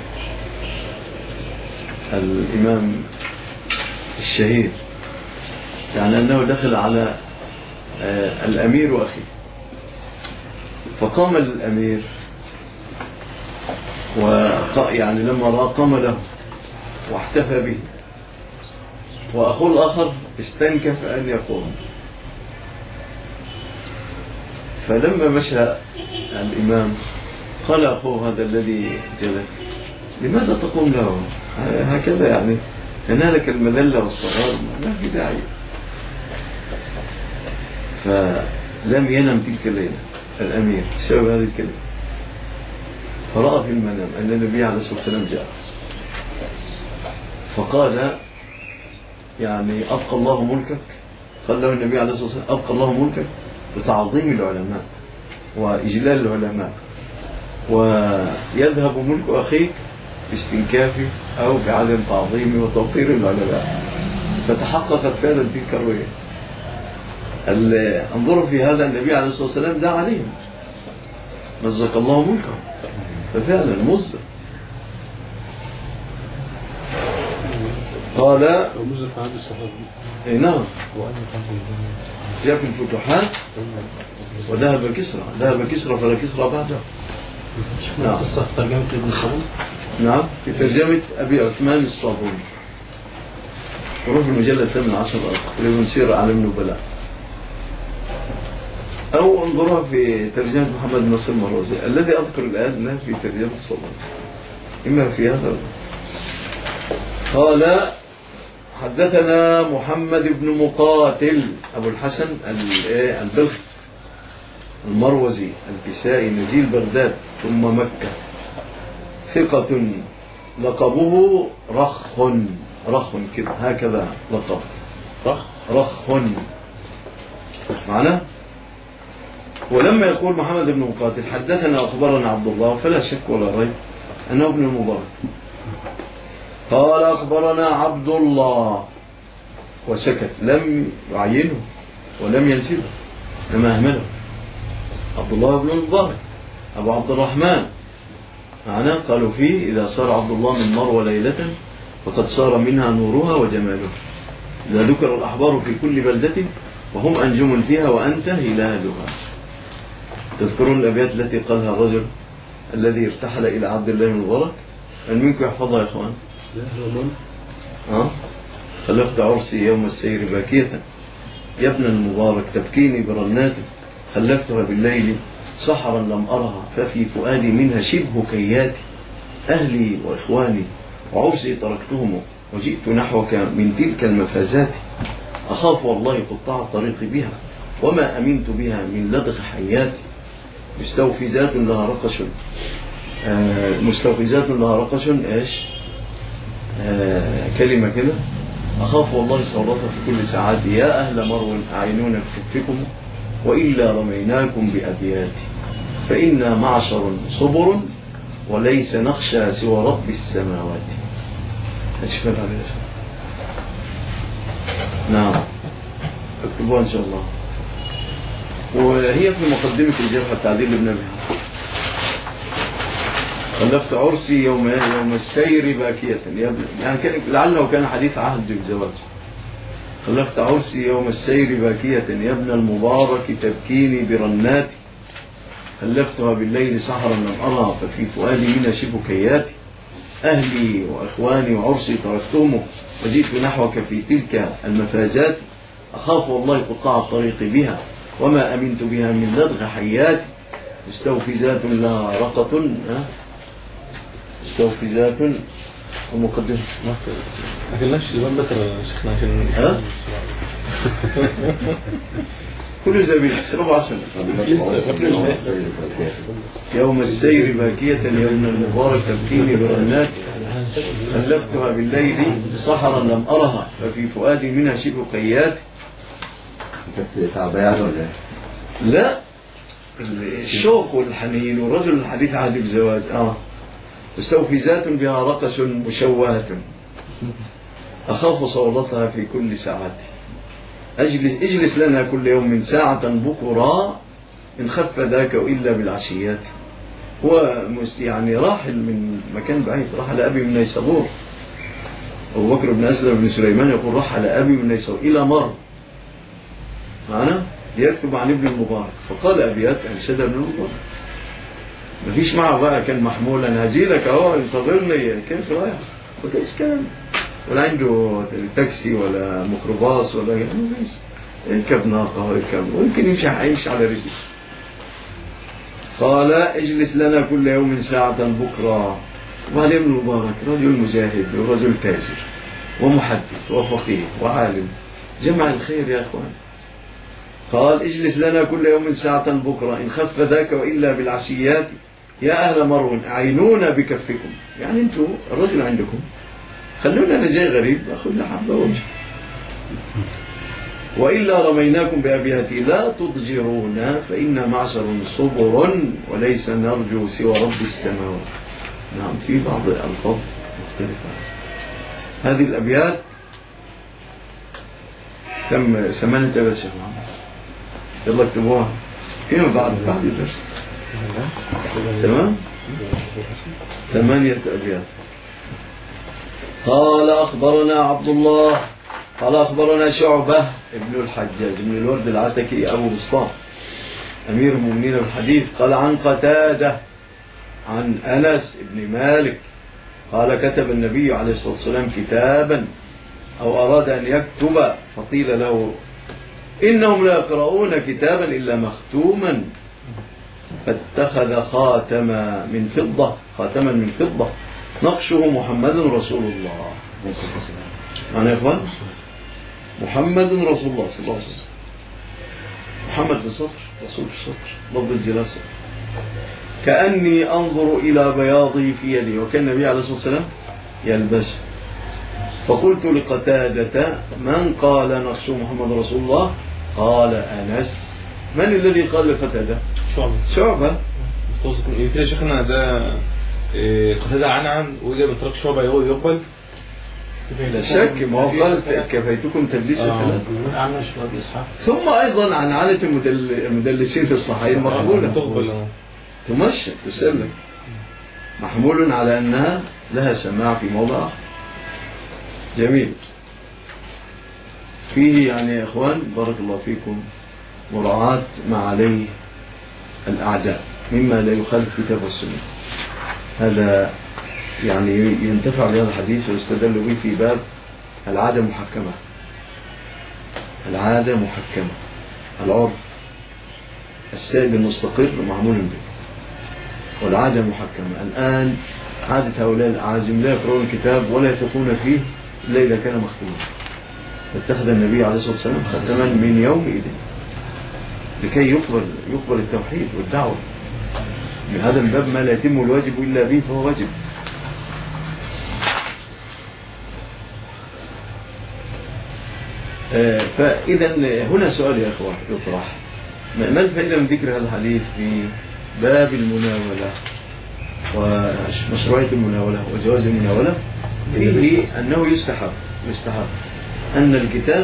الإمام الشهير، يعني أنه دخل على الأمير وأخيه، فقام الأمير يعني لما رأى قام له واحتفى به، وأخوه الآخر استنكف أن يقوم. فلما مشى الإمام قال أخوه هذا الذي جلس لماذا تقوم له هكذا؟ يعني ينالك المذلة والصغار، ما في داعي. فلم ينم تلك الليلة الأمير بسبب هذه الكلمة، فرأى في المنام أن النبي عليه الصلاة والسلام جاء، فقال يعني أبقى الله ملكك، قال له النبي عليه الصلاة والسلام أبقى الله ملكك بتعظيم العلماء وإجلال العلماء، ويذهب ملك أخيك باستنكافه أو بعدم تعظيمه وتوقير العلماء. فتحققت فعلا تلك الرؤية. انظروا في هذا، النبي عليه الصلاة والسلام دعا عليهم مزق الله ملكه، ففعلا مزق. قال ومزق عند الصحابي. نعم، جاء في الفتوحات وذهب كسرى فلا كسرى بعده. نعم، قصة ترجمة ابن الصابون. نعم، في ترجمة أبي عثمان الصابوني، وروح المجلد 18 تقريبا سير أعلام النبلاء، أو انظرها في ترجمة محمد ناصر المروزي الذي أذكر الآن في ترجمة الصابوني، إما في هذا. قال حدثنا محمد بن مقاتل أبو الحسن البلخي المروزي الكسائي نزيل بغداد ثم مكة، ثقة لقبه رخ كده هكذا لقب رخ معنى. ولما يقول محمد بن مقاتل حدثنا أخبرنا عبد الله فلا شك ولا ريب أنه ابن المبارك. قال أخبرنا عبد الله وسكت، لم يعينه ولم ينسبه لما أهمله. عبد الله بن المبارك أبو عبد الرحمن معناه قالوا فيه إذا صار عبد الله من مروى ليلة فقد صار منها نورها وجمالها. إذا ذكر الأحبار في كل بلدة وهم أنجم فيها وأنت هلالها. تذكرون الأبيات التي قالها الرجل الذي ارتحل إلى عبد الله بن المبارك؟ هل منكم يحفظها يا إخوان؟ خلفت عرسي يوم السير باكية يا ابن المبارك تبكيني برناتي خلفتها بالليل سحرا لم أرها ففي فؤادي منها شبه كياتي أهلي وإخواني وعرسي تركتهم وجئت نحوك من تلك المفازات أخاف والله قطاع الطريق بها وما أمنت بها من لدغ حياتي مستوفزات لها رقش إيش كلمة كده أخاف والله صورتها في كل ساعات يا أهل مرو أعينونا بكفكم وإلا رميناكم بأبياتي فإنا معشر صبر وليس نخشى سوى رب السماوات. أشفت عليه نعم اكتبوها إن شاء الله. وهي في مقدمة الجرح التعديل لابن أبي خلفت عرسي يوم السير باكية يعني لعله كان حديث عهد بالزواج. خلفت عرسي يوم السير باكية يا ابن المبارك تبكيني برناتي خلفتها بالليل سحرا لم أرها ففي فؤادي منها شبه كياتي أهلي وأخواني وعرسي تركتهم وجئت نحوك في تلك المفازات أخاف والله قطاع الطريق بها وما أمنت بها من لدغ حياتي مستوفزات لها رقة مستوفزات ومقدمة ما قلناش الوان بكر شيخنا عشان كل زبيل سبب عسل يوم السير باكية يا ابن المبارك تبكيني برنات خلفتها بالليل سحرا لم أرها ففي فؤادي منها شبه قيات. لا الشوق والحنين والرجل الحديث عهد بزواج مستوفزات بها رقش مشوهة أخاف صولتها في كل ساعات اجلس لنا كل يوم ساعة بكرا إن خف ذاك وإلا بالعشيات. هو يعني راحل من مكان بعيد رحل أبي من نيسابور. أبو بكر بن أسلم بن سليمان يقول رحل أبي من نيسابور إلى مر معنا يكتب عن ابن المبارك فقال أبيات أنشد ابن المبارك مفيش معه بقى كان محمولا هجيلك اهو انتظرني كيف رايح مفيش كلام ولا عنده تاكسي ولا ميكروباص ولا مفيش يركب ناقه ويركب ويمكن يمشي على رجله. قال اجلس لنا كل يوم ساعة بكرة. وقال ابن المبارك رجل مجاهد ورجل تاجر ومحدث وفقيه وعالم جمع الخير يا اخوان. قال اجلس لنا كل يوم ساعة بكرة إن خف ذاك وإلا بالعشيات يا أهل مرو أعينونا بكفكم. يعني أنتوا الرجل عندكم خلونا أنا جاي غريب أخذ لحبة وجه وإلا رميناكم بأبياتي لا تضجرونا فإن معشر صبر وليس نرجو سوى رب السماوات. نعم في بعض الألفاظ مختلفة. هذه الأبيات تم 8 أبيات شيخ محمد يلا اكتبوها فيما بعد الدرس تمام 8 أبيات. قال أخبرنا عبد الله قال أخبرنا شعبة ابن الحجاج ابن الورد العتكي أبو بسطام أمير المؤمنين بالحديث قال عن قتادة عن أنس ابن مالك قال كتب النبي عليه الصلاة والسلام كتابا أو أراد أن يكتب فقيل له إنهم لا يقرؤون كتابا إلا مختوما فاتخذ خاتما من فضة نقشه محمد رسول الله. معنى يا إخوان محمد رسول الله صلى الله عليه وسلم. محمد بالسطر رسول بالسطر لفظ الجلال سطر كأني أنظر إلى بياضه في يدي، وكان النبي عليه الصلاة والسلام يلبسه. فقلت لقتادة من قال نخش محمد رسول الله؟ قال أنس. من الذي قال لقتادة؟ شعبة. يمكن يا شيخنا ده قتادة عنعن وإذا بترك شعبة يقبل. لا شك، ما هو قال كفيتكم تدليس الثلاثة. ثم أيضا عن عادة المدلسين في الصحيح مقبولة تمشي تسلم، محمول على أنها لها سماع في موضع. جميل. فيه يعني يا إخوان بارك الله فيكم مراعاة ما عليه الأعداء مما لا يخالف كتاب والسنة. هذا يعني ينتفع بهذا الحديث ويستدل به في باب العادة محكمة. العادة محكمة، العرف السائد المستقر معمول به، والعادة محكمة. الآن عادة هؤلاء الأعاجم لا يقرؤون الكتاب ولا يثقون فيه إلا إذا كان مختوما. اتخذ النبي عليه الصلاة والسلام ختما من يومئذ لكي يقبل التوحيد والدعوة. من هذا الباب ما لا يتم الواجب إلا به فهو واجب. فإذا هنا سؤال يا أخوة يطرح: ما الفائدة من ذكر هذا الحديث في باب المناولة ومشروعية المناولة وجواز المناولة؟ فيه أنه يستحب أن الكتاب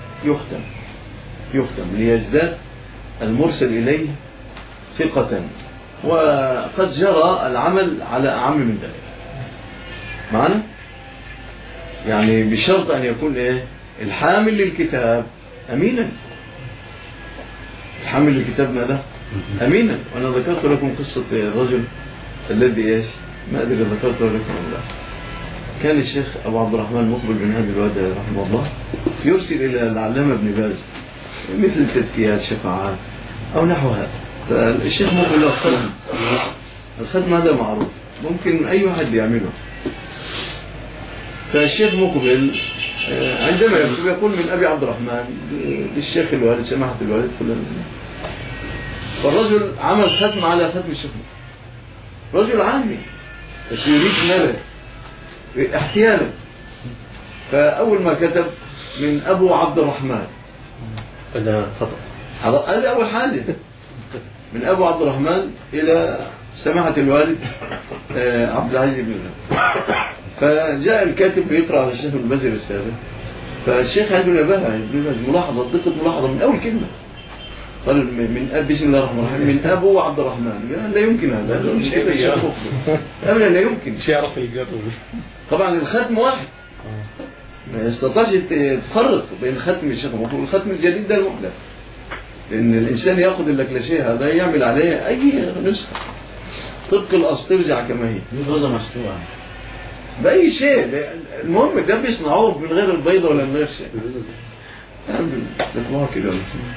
يختم ليزداد المرسل إليه ثقة، وقد جرى العمل على أعم من ذلك معنا، يعني بشرط أن يكون الحامل للكتاب أمينا. الحامل للكتاب ماذا؟ أمينا. وأنا ذكرت لكم قصة الرجل الذي ما أدري ذكرت لكم الله. كان الشيخ أبو عبد الرحمن مقبل بن هادي الوادعي رحمه الله يرسل إلى العلامة ابن باز مثل التزكيات شفاعات أو نحو هذا. فالشيخ مقبل له الختم هذا معروف ممكن أي واحد يعمله. فالشيخ مقبل عندما يكتب يقول من أبي عبد الرحمن للشيخ الوالد سماحة الوالد فلان. فالرجل عمل ختم على ختم الشيخ، رجل عامي بس يريد ملك احتيالا. فأول ما كتب من أبو عبد الرحمن هذا خطأ، هذا أول حاجة، من أبو عبد الرحمن إلى سماحة الوالد عبد العزيز بن باز. فجاء الكاتب بيقرأ على الشيخ ابن باز السابق، فالشيخ عنده نباهة ملاحظة دقة ملاحظة من أول كلمة. قال من بسم الله الرحمن الرحيم من أبو عبد الرحمن. لا يمكن هذا، مش أبدا لا يمكن. مش يعرف الجر. طبعا الختم واحد، ما يستطيعش تفرق بين ختم الشيخ المفروض الختم الجديد ده المحدث، لأن الإنسان يأخذ اللكلشيه هذا يعمل عليه أي نسخة طبق الأصل ترجع كما هي. هذا مشروع بأي شيء. المهم ده بيصنعوه من غير البيضة ولا من غير شيء. بالله كده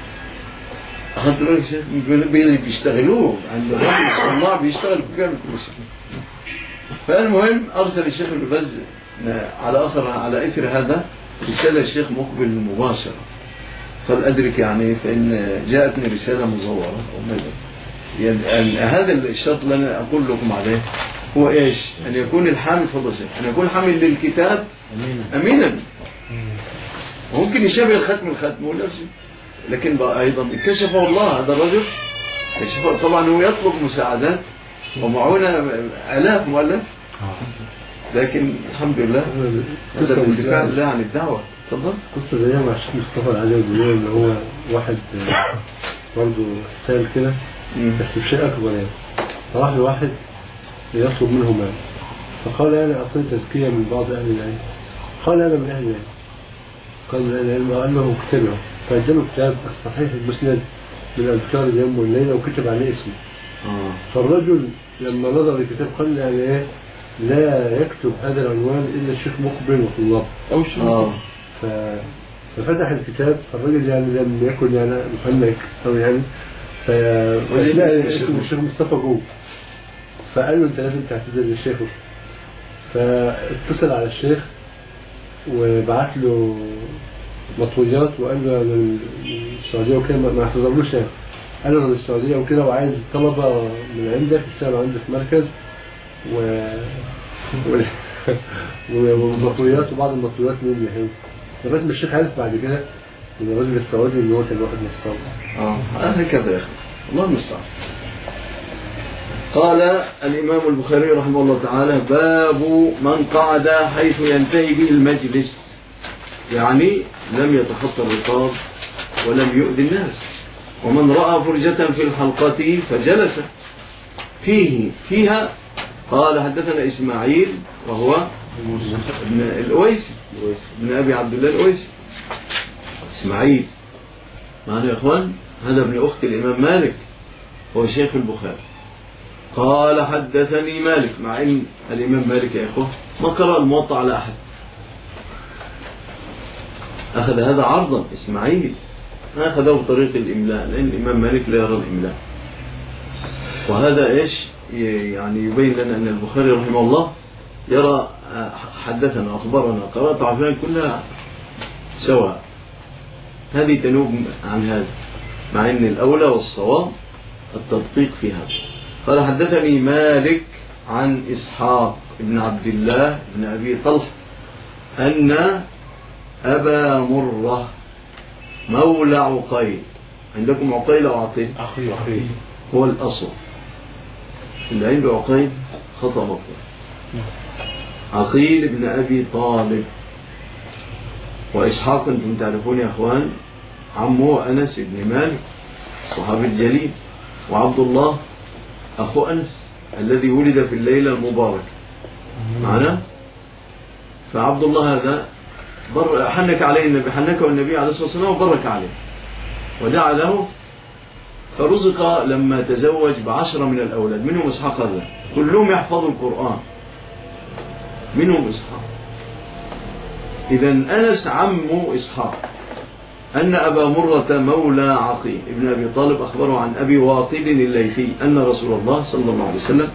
أخذت بالك الشيخ بيشتغلوه عند الراجل الصناع بيشتغل بكامل كل شيء. فالمهم أرسل الشيخ ابن باز على إثر هذا رسالة الشيخ مقبل مباشرة. قال أدرك يعني فإن جاءتني رسالة مزورة أو ماذا. يعني هذا الشرط اللي أنا أقول لكم عليه هو إيش؟ أن يكون الحامل فضل شيء، أن يكون حامل للكتاب أمينا. ممكن يشابه الختم ولا شيء، لكن بقى أيضا اكتشفه الله. هذا الرجل طبعا هو يطلب مساعدات ومعونه آلاف مؤلف، لكن الحمد لله هذا بالدفاع الله عن الدعوة. تفضل. قصة زي مع الشيخ مصطفى العجل بيقول إن هو واحد برضه سائل كده بس بشيء أكبر يعني. فراح لواحد يطلب منه مال، فقال أنا أعطيت تزكية من بعض أهل العلم. قال أنا من أهل العلم. قال من أهل العلم قال له اكتبه، فأداله كتاب الصحيح المسند من أذكار اليوم والليلة وكتب عليه اسمه. فالرجل لما نظر الكتاب قال يعني إيه لا يكتب هذا العنوان إلا الشيخ مقبل وطلاب أو الشيخ. ففتح الكتاب، فالرجل يعني لم يكن يعني مفنك أو يعني فلا اسم الشيخ مصطفى جوه. فقال له أنت لازم تعتذر للشيخ. فاتصل على الشيخ وبعت له مطويات وقال له السعودية وكان ما اعتذرلوش يعني. قال له أنا من السعودية وكده وعايز طلبة من عندك يشتغلوا عندك في مركز والمطويات وبعض المطويات مني هنا لغاية ما الشيخ عرف بعد كده من الراجل السعودي إن هو كان واحد نصاب. هكذا يا أخي الله المستعان. قال الإمام البخاري رحمه الله تعالى: باب من قعد حيث ينتهي به المجلس، يعني لم يتخطى الرقاب ولم يؤذي الناس. ومن رأى فرجة في الحلقة فجلس فيها. قال حدثنا إسماعيل وهو ابن الأويسي ابن أبي عبد الله الأويسي. إسماعيل معنا يا إخوان، هذا ابن أخت الإمام مالك هو شيخ البخاري. قال حدثني مالك، مع أن الإمام مالك يا إخوة ما قرأ الموطأ على أحد، أخذ هذا عرضا. إسماعيل أخذه بطريق الإملاء، لأن الإمام مالك لا يرى الإملاء. وهذا إيش يعني يبين لنا أن البخاري رحمه الله يرى حدثنا أخبرنا قراءة عفلان كلها سواء، هذه تنوب عن هذا، مع أن الأولى والصواب التدقيق في هذا. قال حدثني مالك عن إسحاق بن عبد الله بن أبي طلحة أن أبا مرة مولى عقيل، عندكم عقيل أو عقيل؟ أخي هو الأصل، اللي عنده عقيل خطأ مطلق. عقيل بن أبي طالب. وإسحاق أنتم تعرفون يا أخوان عمه أنس بن مالك الصحابي الجليل، وعبد الله أخو أنس الذي ولد في الليلة المباركة معنا. فعبد الله هذا حنك عليه النبي، حنكه النبي عليه الصلاة والسلام وبرك عليه ودعا له، فرزق لما تزوج ب10 من الأولاد، منهم إسحاق هذا، كلهم يحفظوا القرآن، منهم إسحاق. إذن أنس عمه إسحاق أن أبا مرة مولى عقيل ابن أبي طالب أخبره عن أبي واقد الليثي أن رسول الله صلى الله عليه وسلم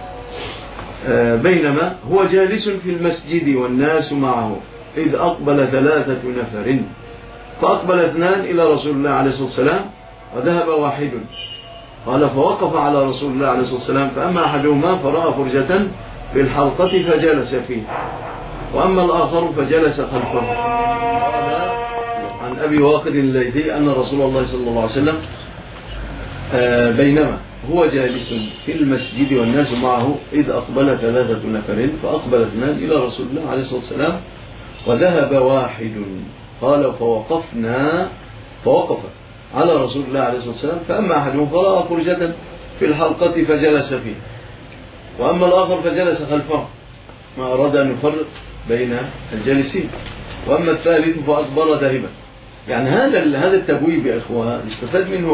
بينما هو جالس في المسجد والناس معه إذ أقبل 3 نفر، فأقبل 2 إلى رسول الله عليه الصلاة والسلام وذهب واحد. قال فوقف على رسول الله عليه الصلاة والسلام، فأما أحدهما فرأى فرجة في الحلقة فجلس فيه، وأما الآخر فجلس خلفه. قال عن أبي واقد الليثي أن رسول الله صلى الله عليه وسلم بينما هو جالس في المسجد والناس معه إذ أقبل 3 نفر، فأقبل 2 إلى رسول الله عليه الصلاة والسلام وذهب واحد. قال فوقف على رسول الله عليه الصلاة والسلام، فأما أحدهم فرأى فرجة في الحلقة فجلس فيه، وأما الآخر فجلس خلفه، ما أراد أن يفرق بين الجالسين، وأما الثالث فأكبر ذاهبا. يعني هذا التبويب يا إخوة يستفاد منه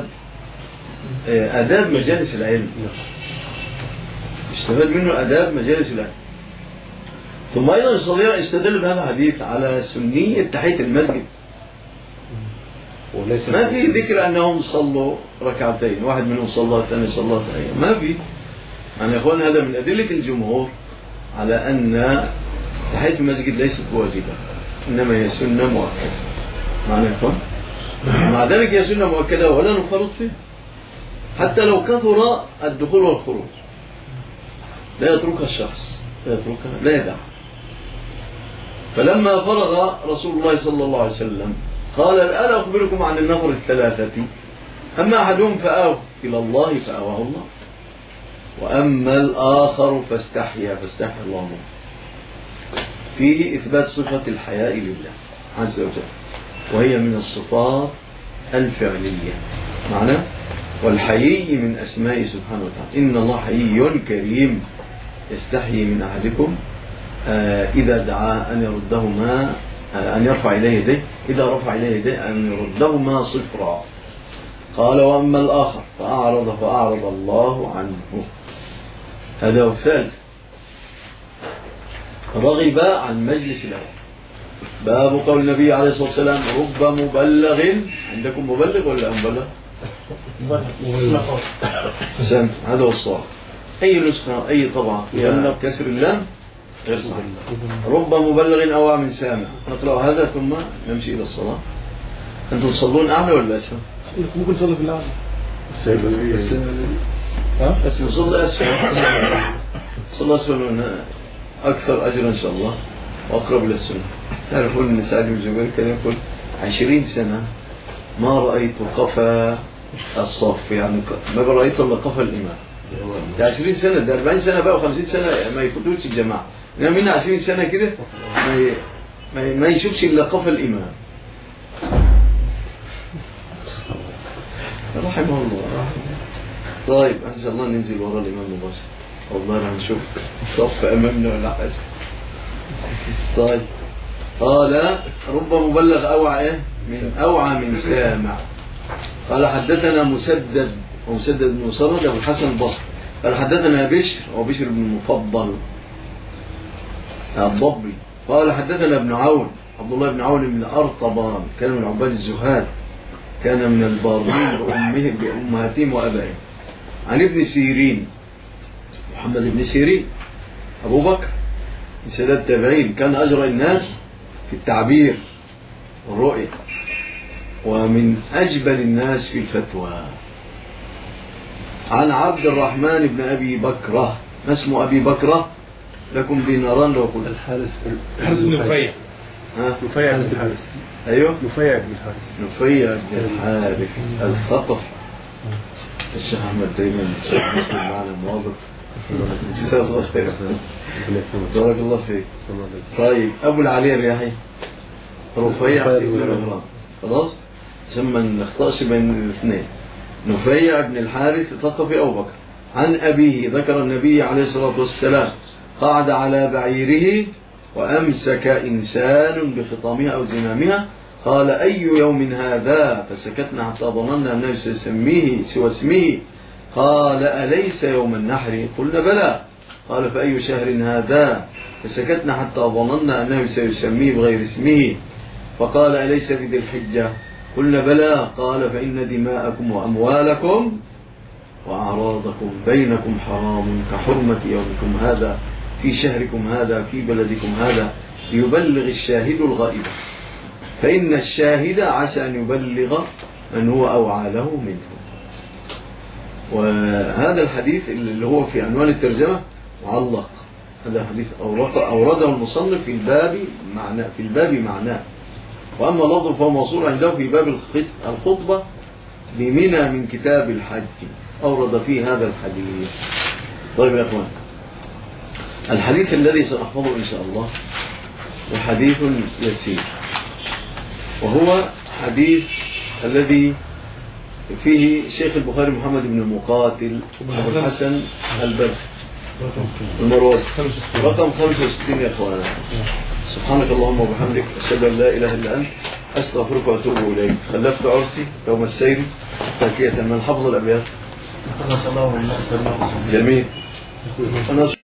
آداب مجالس العلم، يستفاد منه آداب مجالس العلم. ثم أيضا يستدل بهذا الحديث على سنية تحية المسجد، ما في ذكر أنهم صلوا ركعتين، واحد منهم صلى الثاني صلى الثاني، ما في. يعني يا أخوان هذا من أدلة الجمهور على أن تحية المسجد ليست واجبة، إنما هي سنة مؤكدة. معنى يا أخوان مع ذلك هي سنة مؤكدة ولا نفرط فيه، حتى لو كثر الدخول والخروج لا يتركها الشخص، لا يدع. فلما فرغ رسول الله صلى الله عليه وسلم قال الآن أخبركم عن النفر 3، أما أحدهم فآوى إلى الله فآواه الله، وأما الآخر فاستحيا الله منه. فيه إثبات صفة الحياء لله عز وجل، وهي من الصفات الفعلية معنى، والحيي من أسماء سبحانه وتعالى. إن الله حيي كريم يستحيي من أحدكم إذا دعا أن يرفع إليه يديه، إذا رفع إليه يديه أن يردهما صفرا. قال وأما الآخر فأعرض الله عنه. هذا هو الثالث، رغب عن مجلس العلم. باب قول النبي عليه الصلاة والسلام رب مبلغ، عندكم مبلغ ولا مبلغ؟ هذا هو الصواب. أي نسخة أي طبعة فيها كسر اللام غير صحيح. رب مبلغ أو من سامع. نقرأ هذا ثم نمشي إلى الصلاة. أنتم تصلون أعلى ولا أسفل؟ ممكن تصلي في الأعلى. اسمه صلى أسفل من أكثر أجر إن شاء الله وأقرب إلى السنة. تعرفون أن سعد بن جبير كان يقول 20 سنة ما رأيت قفا الصف، يعني ما رأيت إلا قفا الإمام. ده 20 سنة، ده 40 سنة بقى و50 سنة ما يفوتوش الجماعة، إنما من 20 سنة كده ما يشوفش إلا قفا الإمام رحمه الله. طيب إن شاء الله ننزل وراء الإمام مباشر، والله هنشوف صف أمامنا ولا حاجة. طيب قال رب مبلغ أوعى من سامع. قال حدثنا مسدد بن مسرد أبو الحسن البصري قال حدثنا بشر وبشر بن المفضل الضبي قال حدثنا ابن عون عبد الله بن عون بن أرطبان كان من عباد الزهاد، كان من البارين بأمهاتهم وأبائهم. عن ابن سيرين محمد بن سيرين أبو بكر من سادات التابعين، كان أجرى الناس في التعبير والرؤية ومن أجبل الناس في الفتوى. عن عبد الرحمن بن أبي بكرة، ما اسم أبي بكرة؟ لكم ديناران لو قلت الحارث بن نفيع. نفيع بن الحارث. أيوه نفيع بن الحارث. نفيع بن الحارث الثقفي. الشيخ أحمد دايما مسلم معنا مواظف. بارك الله فيك. طيب أبو العلي الرياحي رفيع بن مهران، خلاص عشان ما نخطأش بين الاثنين. نفيع بن الحارث الثقفي أبو بكر. عن أبيه ذكر النبي عليه الصلاة والسلام قعد على بعيره وأمسك إنسان بخطامها أو زمامها، قال أي يوم هذا؟ فسكتنا حتى ظننا أنه سيسميه سوى اسمه. قال أليس يوم النحر؟ قلنا بلى. قال فأي شهر هذا؟ فسكتنا حتى ظننا أنه سيسميه بغير اسمه. فقال أليس في ذي الحجة؟ قلنا بلى. قال فإن دماءكم وأموالكم وأعراضكم بينكم حرام كحرمة يومكم هذا في شهركم هذا في بلدكم هذا، ليبلغ الشاهد الغائب، فإن الشاهد عسى أن يبلغ من هو أوعى له منه. وهذا الحديث اللي هو في عنوان الترجمة معلق، هذا الحديث أورده المصنف في الباب معناه، وأما لفظه فهو موصول عنده في باب الخطبة بمنى من كتاب الحج، أورد فيه هذا الحديث. طيب يا أخوان، الحديث الذي سنحفظه إن شاء الله وحديث يسير، وهو حديث الذي فيه شيخ البخاري محمد بن المقاتل أبو الحسن البرخي المروزي رقم 65 يا أخوانا. سبحانك اللهم وبحمدك أشهد أن لا إله إلا أنت أستغفرك وأتوب إليك. خلفت عرسي يوم السير تاكية من حفظ الأبيات. جميل.